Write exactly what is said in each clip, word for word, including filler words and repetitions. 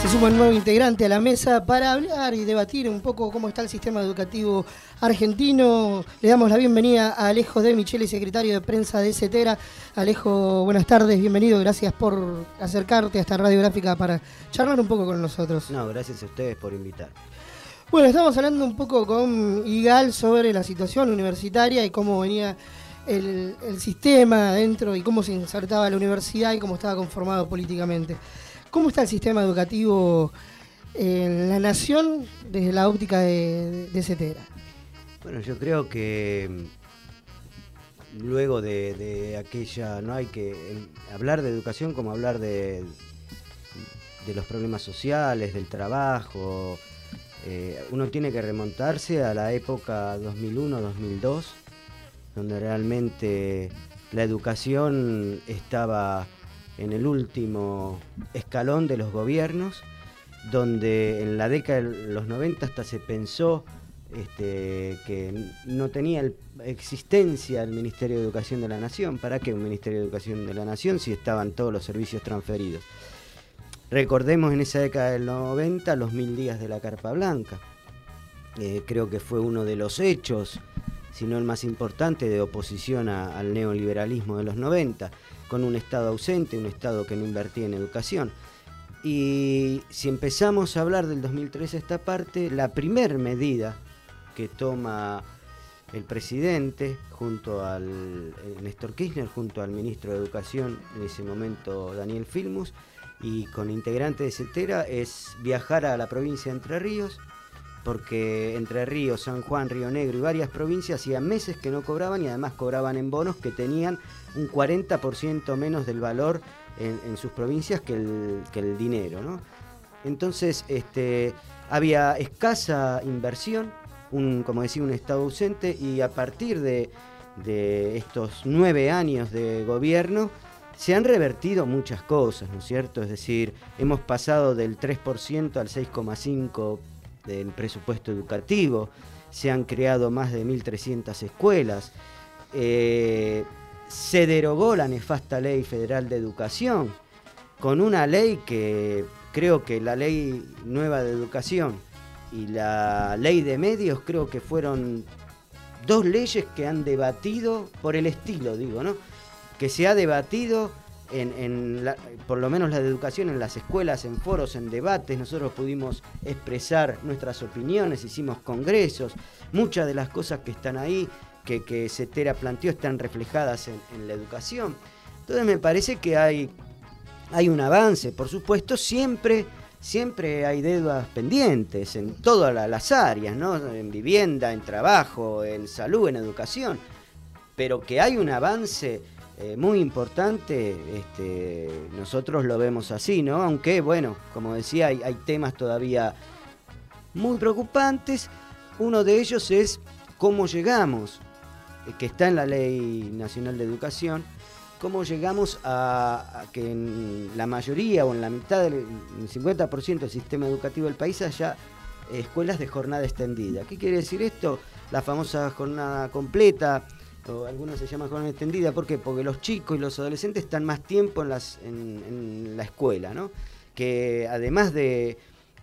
Se suma un nuevo integrante a la mesa para hablar y debatir un poco cómo está el sistema educativo argentino. Le damos la bienvenida a Alejo de Micheli, secretario de prensa de CETERA. Alejo, buenas tardes, bienvenido. Gracias por acercarte a esta radiográfica para charlar un poco con nosotros. No, gracias a ustedes por invitar. Bueno, estamos hablando un poco con Igal sobre la situación universitaria y cómo venía el, el sistema adentro y cómo se insertaba la universidad y cómo estaba conformado políticamente. ¿Cómo está el sistema educativo en la nación desde la óptica de, de, de CETERA? Bueno, yo creo que luego de, de aquella, no hay que el, hablar de educación como hablar de, de los problemas sociales, del trabajo. Eh, uno tiene que remontarse a la época dos mil uno dos mil dos, donde realmente la educación estaba en el último escalón de los gobiernos, donde en la década de los noventa hasta se pensó este, que no tenía el, existencia el Ministerio de Educación de la Nación. ¿Para qué un Ministerio de Educación de la Nación si estaban todos los servicios transferidos? Recordemos en esa década del noventa los mil días de la Carpa Blanca. Eh, creo que fue uno de los hechos, si no el más importante, de oposición a, al neoliberalismo de los noventa, con un Estado ausente, un Estado que no invertía en educación. Y si empezamos a hablar del dos mil tres a esta parte, la primer medida que toma el presidente junto al Néstor Kirchner, junto al ministro de Educación en ese momento, Daniel Filmus, y con integrantes de CETERA, es viajar a la provincia de Entre Ríos, porque Entre Ríos, San Juan, Río Negro y varias provincias hacían meses que no cobraban y además cobraban en bonos que tenían un cuarenta por ciento menos del valor en, en sus provincias que el, que el dinero, ¿no? Entonces este, había escasa inversión, un, como decía, un Estado ausente, y a partir de, de estos nueve años de gobierno se han revertido muchas cosas, ¿no es cierto? Es decir, hemos pasado del tres por ciento al seis coma cinco por ciento del presupuesto educativo, se han creado más de mil trescientas escuelas, eh, se derogó la nefasta Ley Federal de Educación, con una ley que creo que la Ley Nueva de Educación y la Ley de Medios creo que fueron dos leyes que han debatido, por el estilo digo, ¿no? Que se ha debatido En, en la, por lo menos la de educación en las escuelas, en foros, en debates. Nosotros pudimos expresar nuestras opiniones, hicimos congresos, muchas de las cosas que están ahí, que, que CETERA planteó, están reflejadas en, en la educación. Entonces me parece que hay, hay un avance, por supuesto, siempre, siempre hay deudas pendientes en todas las áreas, ¿no? En vivienda, en trabajo, en salud, en educación, pero que hay un avance Eh, muy importante, este, nosotros lo vemos así, ¿no? Aunque, bueno, como decía, hay, hay temas todavía muy preocupantes. Uno de ellos es cómo llegamos, eh, que está en la Ley Nacional de Educación, cómo llegamos a, a que en la mayoría o en la mitad del en el cincuenta por ciento del sistema educativo del país haya eh, escuelas de jornada extendida. ¿Qué quiere decir esto? La famosa jornada completa, o algunos se llaman jornada extendida. ¿Por qué? Porque los chicos y los adolescentes están más tiempo en, las, en, en la escuela, ¿no? Que además de,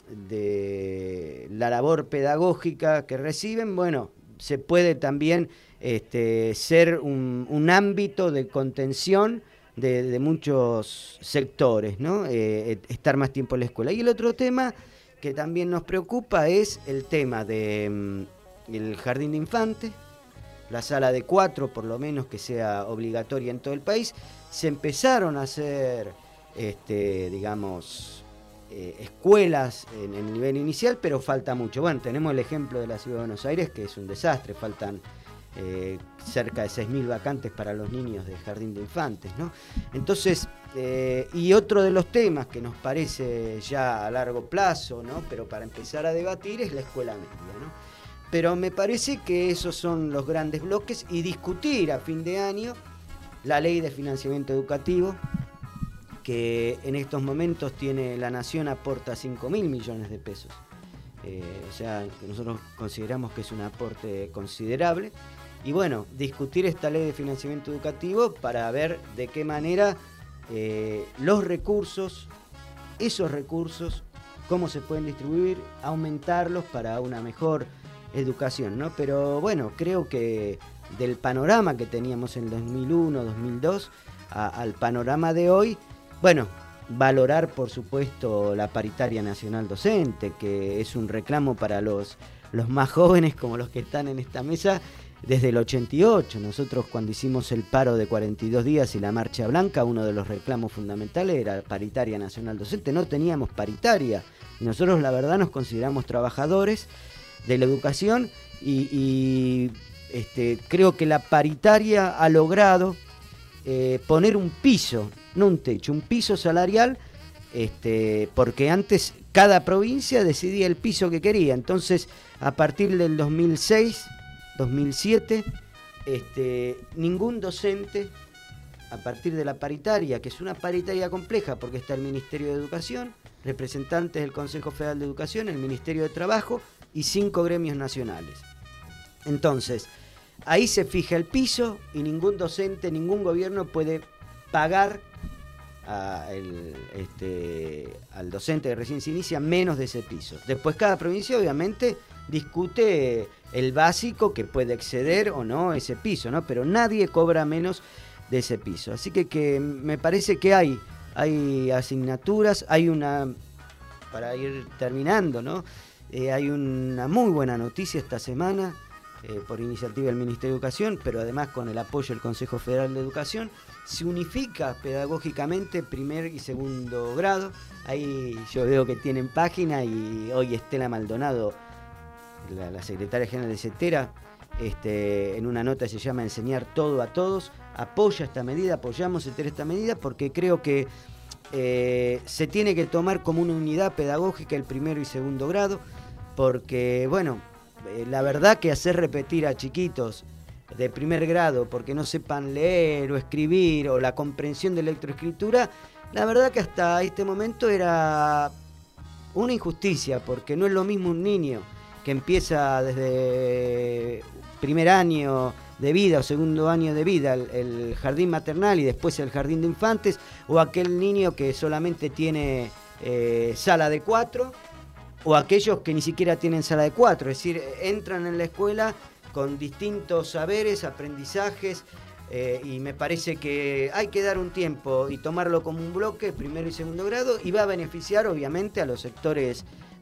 de la labor pedagógica que reciben, bueno, se puede también este, ser un, un ámbito de contención de, de muchos sectores, ¿no? Eh, estar más tiempo en la escuela. Y el otro tema que también nos preocupa es el tema del de, jardín de infantes, la sala de cuatro, por lo menos que sea obligatoria en todo el país. Se empezaron a hacer, este, digamos, eh, escuelas en el nivel inicial, pero falta mucho. Bueno, tenemos el ejemplo de la Ciudad de Buenos Aires, que es un desastre, faltan eh, cerca de seis mil vacantes para los niños de jardín de infantes, ¿no? Entonces, eh, y otro de los temas que nos parece ya a largo plazo, ¿no? Pero para empezar a debatir, es la escuela media, ¿no? Pero me parece que esos son los grandes bloques, y discutir a fin de año la ley de financiamiento educativo, que en estos momentos tiene la Nación aporta cinco mil millones de pesos. Eh, o sea, que nosotros consideramos que es un aporte considerable. Y bueno, discutir esta ley de financiamiento educativo para ver de qué manera eh, los recursos, esos recursos, cómo se pueden distribuir, aumentarlos para una mejor educación, ¿no? Pero bueno, creo que del panorama que teníamos en dos mil uno, dos mil dos, a, al panorama de hoy, bueno, valorar por supuesto la paritaria nacional docente, que es un reclamo para los, los más jóvenes como los que están en esta mesa desde el ochenta y ocho. Nosotros cuando hicimos el paro de cuarenta y dos días y la marcha blanca, uno de los reclamos fundamentales era paritaria nacional docente. No teníamos paritaria y nosotros la verdad nos consideramos trabajadores de la educación y, y este, creo que la paritaria ha logrado eh, poner un piso, no un techo, un piso salarial, este, porque antes cada provincia decidía el piso que quería. Entonces, a partir del dos mil seis, dos mil siete, este, ningún docente, a partir de la paritaria, que es una paritaria compleja porque está el Ministerio de Educación, representantes del Consejo Federal de Educación, el Ministerio de Trabajo y cinco gremios nacionales. Entonces, ahí se fija el piso y ningún docente, ningún gobierno puede pagar a el, este, al docente que recién se inicia menos de ese piso. Después cada provincia obviamente discute el básico que puede exceder o no ese piso, ¿no? Pero nadie cobra menos de ese piso. Así que, que me parece que hay, hay asignaturas, hay una, para ir terminando, ¿no? Eh, hay una muy buena noticia esta semana, eh, por iniciativa del Ministerio de Educación, pero además con el apoyo del Consejo Federal de Educación. Se unifica pedagógicamente primer y segundo grado. Ahí yo veo que tienen página y hoy Estela Maldonado, la, la secretaria general de CETERA, este, en una nota se llama Enseñar todo a todos, apoya esta medida, apoyamos CETERA esta medida porque creo que eh, se tiene que tomar como una unidad pedagógica el primero y segundo grado, porque bueno, eh, la verdad que hacer repetir a chiquitos de primer grado porque no sepan leer o escribir o la comprensión de lectoescritura, la verdad que hasta este momento era una injusticia, porque no es lo mismo un niño que empieza desde primer año de vida o segundo año de vida el, el jardín maternal y después el jardín de infantes, o aquel niño que solamente tiene eh, sala de cuatro, o aquellos que ni siquiera tienen sala de cuatro, es decir, entran en la escuela con distintos saberes, aprendizajes, eh, y me parece que hay que dar un tiempo y tomarlo como un bloque, primero y segundo grado, y va a beneficiar obviamente a los sectores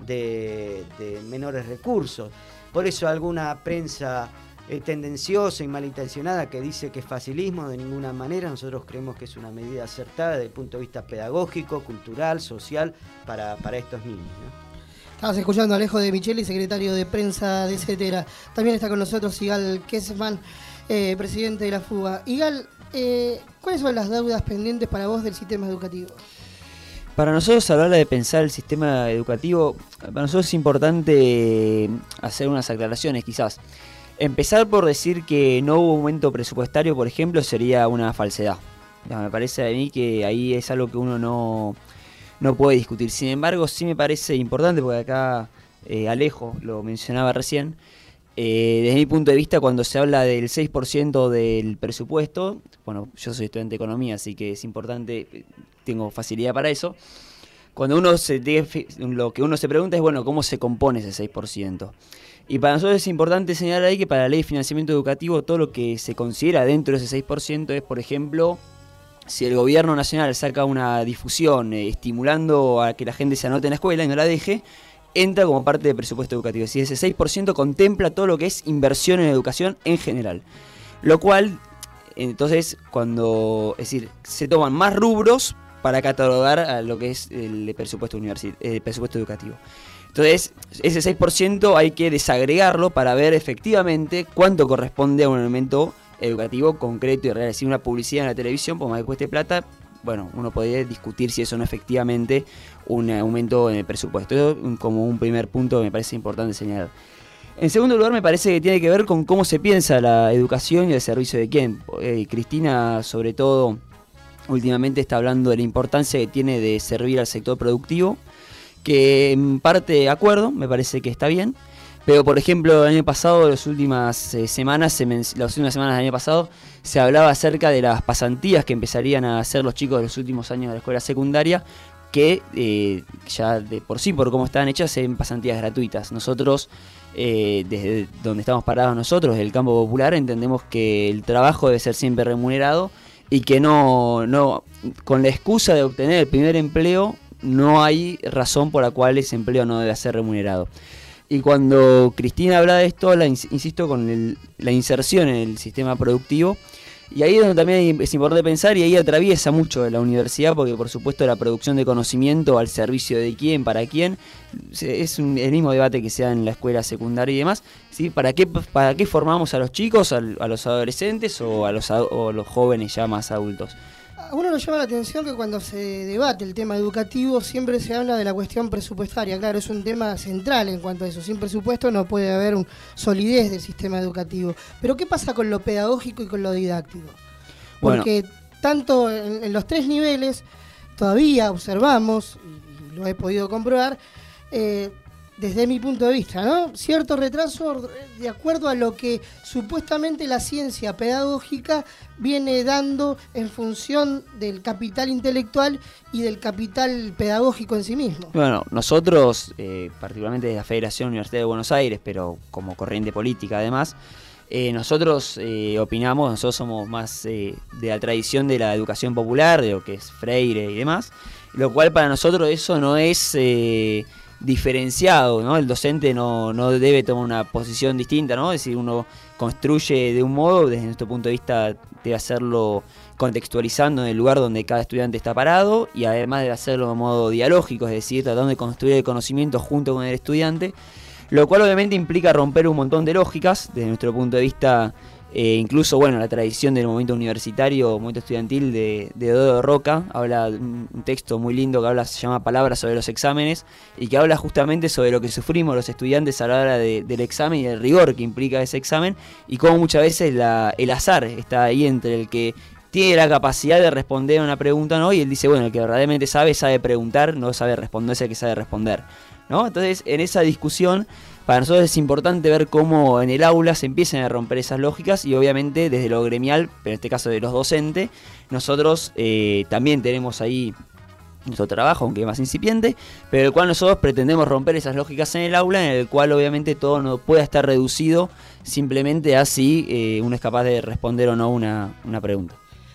de, de menores recursos. Por eso alguna prensa eh, tendenciosa y malintencionada que dice que es facilismo, de ninguna manera. Nosotros creemos que es una medida acertada desde el punto de vista pedagógico, cultural, social, para, para estos niños, ¿no? Estabas escuchando a Alejo de Micheli, secretario de prensa de CETERA. También está con nosotros Igal Kessman, eh, presidente de la FUBA. Igal, eh, ¿cuáles son las deudas pendientes para vos del sistema educativo? Para nosotros, a la hora de pensar el sistema educativo, para nosotros es importante hacer unas aclaraciones quizás. Empezar por decir que no hubo aumento presupuestario, por ejemplo, sería una falsedad. Ya, me parece a mí que ahí es algo que uno no... no puede discutir. Sin embargo, sí me parece importante, porque acá eh, Alejo lo mencionaba recién, eh, desde mi punto de vista, cuando se habla del seis por ciento del presupuesto, bueno, yo soy estudiante de economía, así que es importante, tengo facilidad para eso, cuando uno se lo que uno se pregunta es, bueno, ¿cómo se compone ese seis por ciento? Y para nosotros es importante señalar ahí que para la Ley de Financiamiento Educativo todo lo que se considera dentro de ese seis por ciento es, por ejemplo, si el gobierno nacional saca una difusión eh, estimulando a que la gente se anote en la escuela y no la deje, entra como parte del presupuesto educativo. Es decir, ese seis por ciento contempla todo lo que es inversión en educación en general. Lo cual, entonces, cuando, es decir, se toman más rubros para catalogar a lo que es el presupuesto, universi- el presupuesto educativo. Entonces, ese seis por ciento hay que desagregarlo para ver efectivamente cuánto corresponde a un elemento educativo concreto y real. Es decir, una publicidad en la televisión, por más que cueste plata, bueno, uno podría discutir si eso no es efectivamente un aumento en el presupuesto. Eso como un primer punto que me parece importante señalar. En segundo lugar, me parece que tiene que ver con cómo se piensa la educación y el servicio de quién. Eh, Cristina, sobre todo, últimamente está hablando de la importancia que tiene de servir al sector productivo, que en parte de acuerdo, me parece que está bien. Pero, por ejemplo, el año pasado, las últimas eh, semanas, se men- las últimas semanas del año pasado, se hablaba acerca de las pasantías que empezarían a hacer los chicos de los últimos años de la escuela secundaria que eh, ya de por sí, por cómo están hechas, en pasantías gratuitas. Nosotros, eh, desde donde estamos parados nosotros, el campo popular, entendemos que el trabajo debe ser siempre remunerado y que no, no con la excusa de obtener el primer empleo, no hay razón por la cual ese empleo no debe ser remunerado. Y cuando Cristina habla de esto, la, insisto, con el, la inserción en el sistema productivo, y ahí es donde también es importante pensar, y ahí atraviesa mucho la universidad, porque por supuesto la producción de conocimiento al servicio de quién, para quién, es un, el mismo debate que se da en la escuela secundaria y demás, ¿sí? ¿Para qué, para qué formamos a los chicos, a, a los adolescentes o a los, o a los jóvenes ya más adultos? A uno nos llama la atención que cuando se debate el tema educativo siempre se habla de la cuestión presupuestaria. Claro, es un tema central en cuanto a eso. Sin presupuesto no puede haber un solidez del sistema educativo. Pero ¿qué pasa con lo pedagógico y con lo didáctico? Porque bueno, tanto en, en los tres niveles todavía observamos, y lo he podido comprobar, eh, desde mi punto de vista, ¿no? Cierto retraso de acuerdo a lo que supuestamente la ciencia pedagógica viene dando en función del capital intelectual y del capital pedagógico en sí mismo. Bueno, nosotros, eh, particularmente de la Federación Universitaria de Buenos Aires, pero como corriente política además, eh, nosotros eh, opinamos, nosotros somos más eh, de la tradición de la educación popular, de lo que es Freire y demás, lo cual para nosotros eso no es... Eh, diferenciado, ¿no? El docente no, no debe tomar una posición distinta, ¿no? Es decir, uno construye de un modo, desde nuestro punto de vista debe hacerlo contextualizando en el lugar donde cada estudiante está parado y además debe hacerlo de modo dialógico, es decir, tratando de construir el conocimiento junto con el estudiante, lo cual obviamente implica romper un montón de lógicas, desde nuestro punto de vista. Eh, incluso, bueno, la tradición del movimiento universitario, movimiento estudiantil de, de Dodo Roca, habla de un, un texto muy lindo que habla, se llama Palabras sobre los exámenes, y que habla justamente sobre lo que sufrimos los estudiantes a la hora de, del examen y el rigor que implica ese examen, y cómo muchas veces la, el azar está ahí entre el que tiene la capacidad de responder a una pregunta, ¿no? Y él dice, bueno, el que verdaderamente sabe, sabe preguntar, no sabe responder, es el que sabe responder, ¿no? Entonces, en esa discusión, para nosotros es importante ver cómo en el aula se empiezan a romper esas lógicas y obviamente desde lo gremial, pero en este caso de los docentes, nosotros eh, también tenemos ahí nuestro trabajo, aunque más incipiente, pero el cual nosotros pretendemos romper esas lógicas en el aula, en el cual obviamente todo no pueda estar reducido simplemente a si eh, uno es capaz de responder o no una, una pregunta.